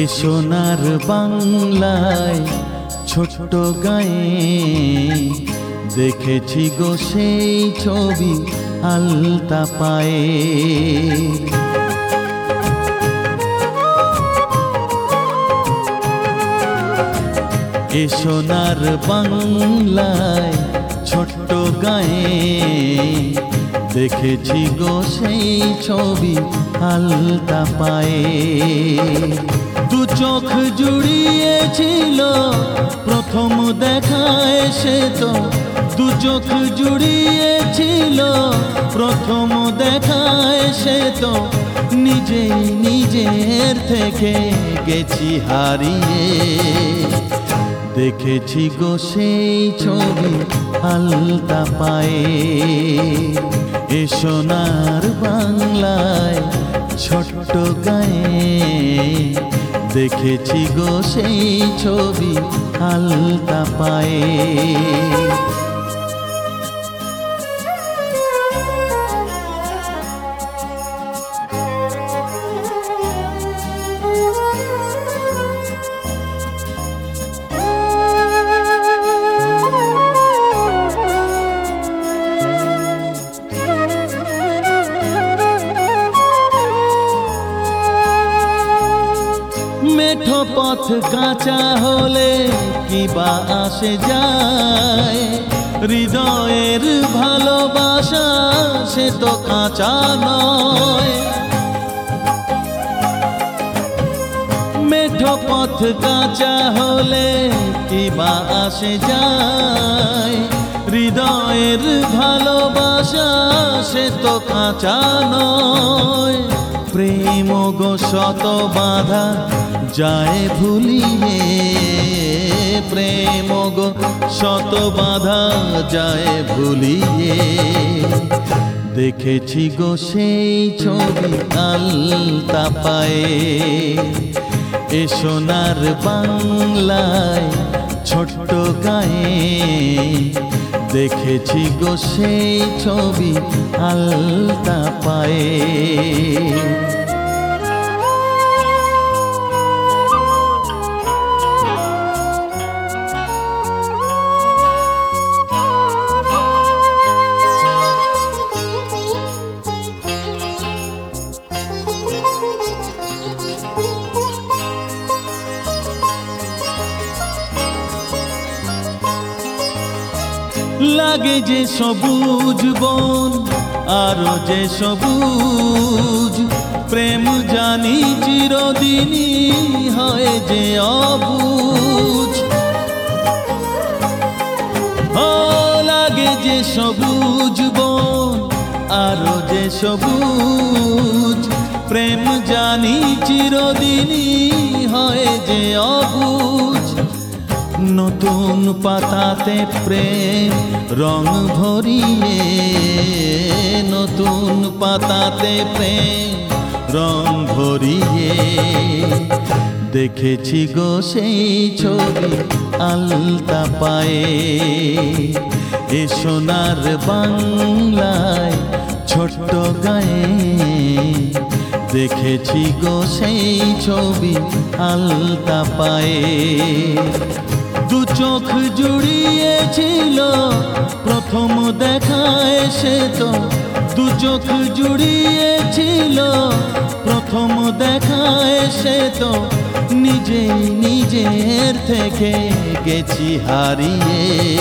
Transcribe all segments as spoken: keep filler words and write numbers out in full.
সোনার বাংলায় ছোট্ট গায়ে দেখেছি গো সেই ছবি আলতা পায়ে। এ সোনার বাংলায় ছোট্ট গায়ে দেখেছি গো সেই ছবি আলতা পায়ে। দু চোখ জুড়িয়েছিল প্রথম দেখায় সে তো, দু চোখ জুড়িয়েছিল প্রথম দেখায় সে তো, নিজেই নিজের থেকে গেছি হারিয়ে। দেখেছি গো সেই ছবি আলতা পায়ে। এ সোনার বাংলায় ছোট্ট গায়ে দেখেছি গো সেই ছবি আলতা পায়ে। মেঠো পথ কাঁচা হলে কি বা আসে যায়, হৃদয়ের ভালোবাসা সে তো কাঁচা নয়। মেঠো পথ কাঁচা হলে কি বা আসে যায়, হৃদয়ের ভালোবাসা সে তো কাঁচা নয়। প্রেম গো শত বাধা যায় ভুলিয়ে, প্রেম গো শত বাধা যায় ভুলিয়ে। দেখেছি গো সেই ছবি আলতা পায়ে। এ সোনার বাংলায় ছোট্ট গায়ে দেখেছি গো সেই ছবি আলতা পায়ে। লাগে যে সবুজ বন আরো যে সবুজ, প্রেম জানি চিরদিনই হয় যে অবুঝ। ও লাগে যে সবুজ বন আরো যে সবুজ, প্রেম জানি চিরদিনই হয় যে অবুঝ। নতুন পাতাতে প্রেম রং ভরিয়ে, নতুন পাতাতে প্রেম রং ভরিয়ে। দেখেছি গো সেই ছবি আলতা পায়ে। এ সোনার বাংলায় ছোট্ট গায়ে দেখেছি গো সেই ছবি আলতা পায়ে। দু চোখ জুড়িয়েছিল প্রথম দেখায় সে তো, দু চোখ জুড়িয়েছিল প্রথম দেখায় সে তো, নিজেই নিজের থেকে গেছি হারিয়ে।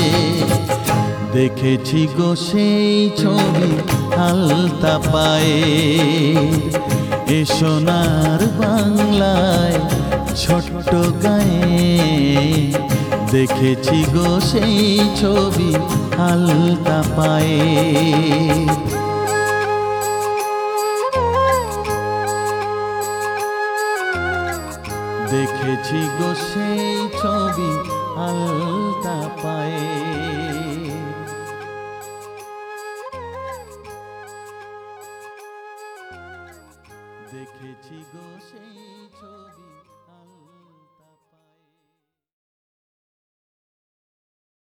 দেখেছি গো সেই ছবি আলতা পায়ে। এ সোনার বাংলায় ছোট্ট গায়ে দেখেছি গো সেই ছবি আলতা পায়ে। দেখেছি গো সেই ছবি আলতা পায়ে। দেখেছি গো সেই ছবি।